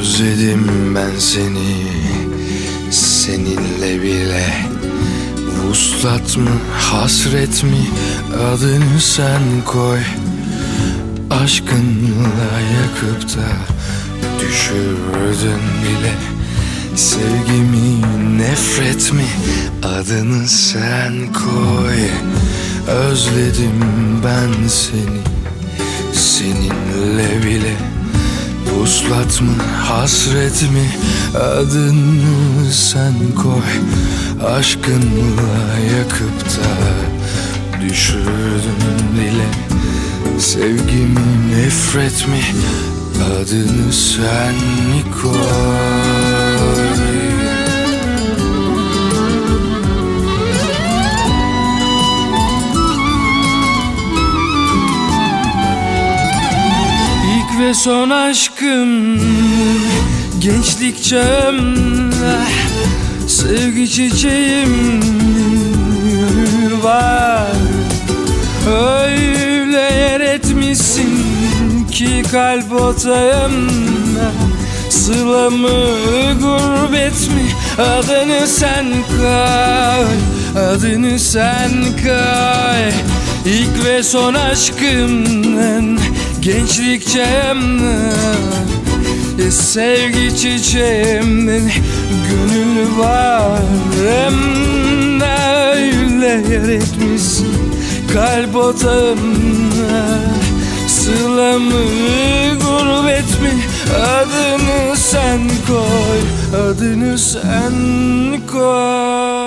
Özledim ben seni, seninle bile. Vuslat mı, hasret mi, adını sen koy. Aşkınla yakıp da düşürdün bile. Sevgimi, nefret mi, adını sen koy. Özledim ben seni, seninle bile. Vuslat mı, hasret mi, adını sen koy. Aşkınla yakıp da düşürdün dile. Sevgimi, nefret mi, adını sen koy. Ve son aşkım, gençlik çağımda sevgi çiçeğim var. Öyle yer etmişsin ki kalp otağımda. Sıla mı, gurbet mi, adını sen koy. Adını sen koy. İlk ve son aşkımdan, gençlik çağımdan, sevgi çiçeğimden gönül var. Hem de öyle yer etmişsin kalp otağımda. Sıla mı, gurbet mi, adını sen koy. Adını sen koy.